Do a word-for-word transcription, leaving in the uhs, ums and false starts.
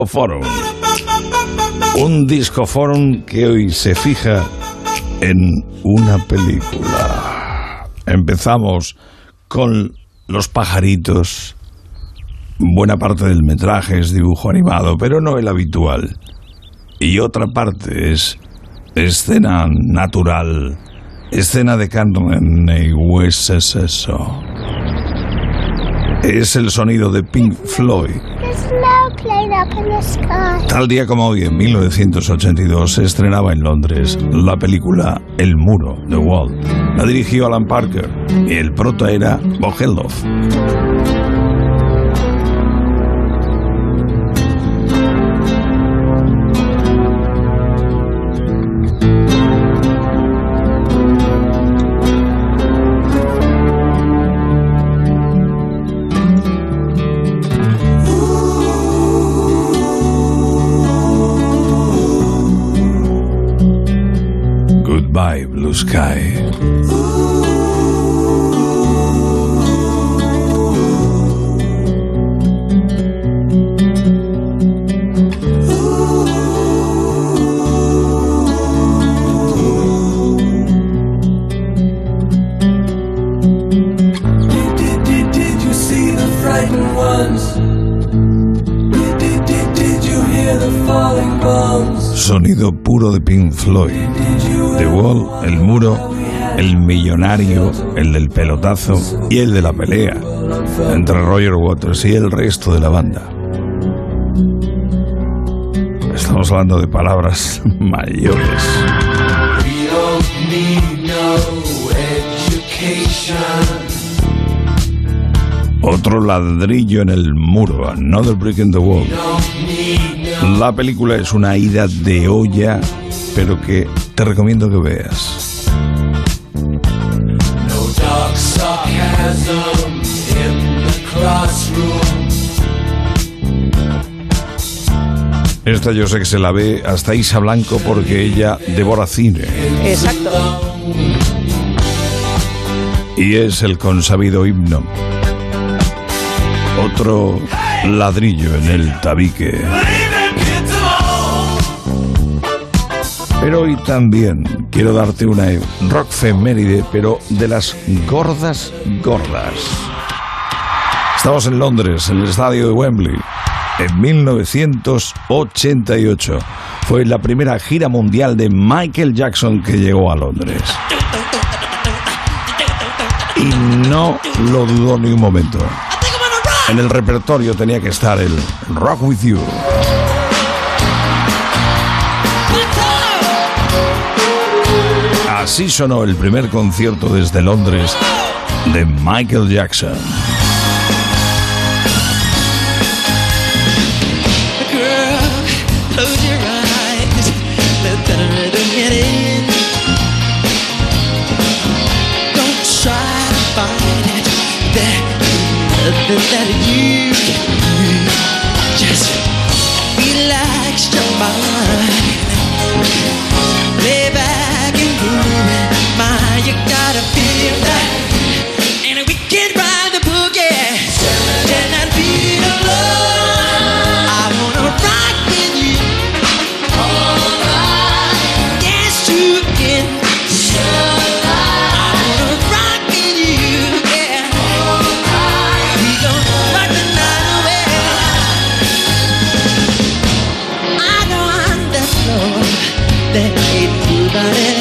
Forum. Un disco forum que hoy se fija en una película. Empezamos con Los pajaritos. Buena parte del metraje es dibujo animado, pero no el habitual. Y otra parte es escena natural, escena de carne y hueso. Es el sonido de Pink Floyd. Tal día como hoy, en mil novecientos ochenta y dos, se estrenaba en Londres la película El Muro, The Wall. La dirigió Alan Parker y el prota era Bob Geldof. Goodbye, Blue Sky. Sonido puro de Pink Floyd. The Wall, el muro, el millonario, el del pelotazo y el de la pelea entre Roger Waters y el resto de la banda. Estamos hablando de palabras mayores. Otro ladrillo en el muro, Another Brick in the Wall. La película es una ida de olla, pero que te recomiendo que veas. Esta yo sé que se la ve hasta Isa Blanco porque ella devora cine. Exacto. Y es el consabido himno. Otro ladrillo en el tabique. Pero hoy también quiero darte una rockfeméride, pero de las gordas, gordas. Estamos en Londres, en el estadio de Wembley, en mil novecientos ochenta y ocho. Fue la primera gira mundial de Michael Jackson que llegó a Londres. Y no lo dudó ni un momento. En el repertorio tenía que estar el Rock With You. Así sonó el primer concierto desde Londres de Michael Jackson. That you just relax your mind, lay back and groove, my, you gotta feel that, and we can ride the boogie, then I'd be alone. I wanna rock with you, alright, dance together, sure. That ain't nobody.